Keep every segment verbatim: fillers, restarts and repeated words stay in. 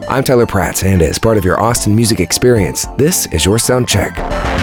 I'm Tyler Pratt, and as part of your Austin music experience, this is your sound check.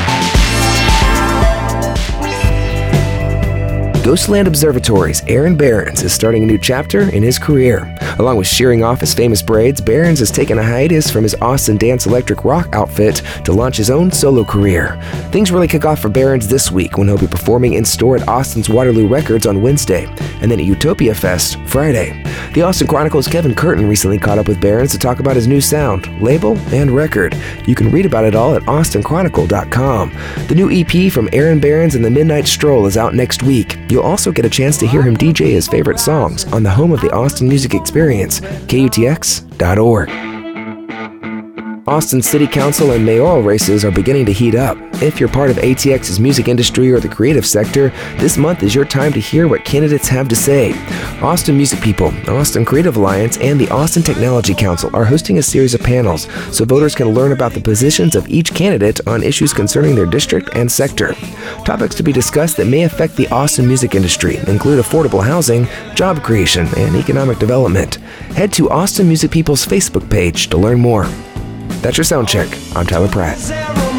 Ghostland Observatory's Aaron Behrens is starting a new chapter in his career. Along with shearing off his famous braids, Behrens has taken a hiatus from his Austin dance electric rock outfit to launch his own solo career. Things really kick off for Behrens this week when he'll be performing in store at Austin's Waterloo Records on Wednesday, and then at Utopia Fest Friday. The Austin Chronicle's Kevin Curtin recently caught up with Behrens to talk about his new sound, label, and record. You can read about it all at austin chronicle dot com. The new E P from Aaron Behrens and the Midnight Stroll is out next week. You'll also get a chance to hear him D J his favorite songs on the home of the Austin Music Experience, K U T X dot org. Austin City Council and mayoral races are beginning to heat up. If you're part of A T X's music industry or the creative sector, this month is your time to hear what candidates have to say. Austin Music People, Austin Creative Alliance, and the Austin Technology Council are hosting a series of panels so voters can learn about the positions of each candidate on issues concerning their district and sector. Topics to be discussed that may affect the Austin music industry include affordable housing, job creation, and economic development. Head to Austin Music People's Facebook page to learn more. That's your sound check. I'm Tyler Pratt.